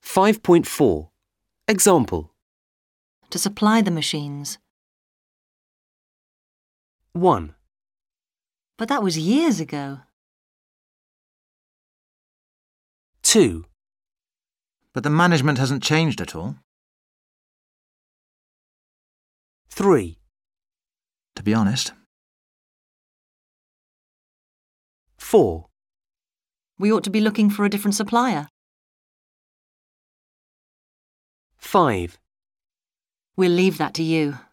5.4. Example. To supply the machines. 1, But that was years ago. 2, But the management hasn't changed at all. 3, To be honest. 4. We ought to be looking for a different supplier. 5. We'll leave that to you.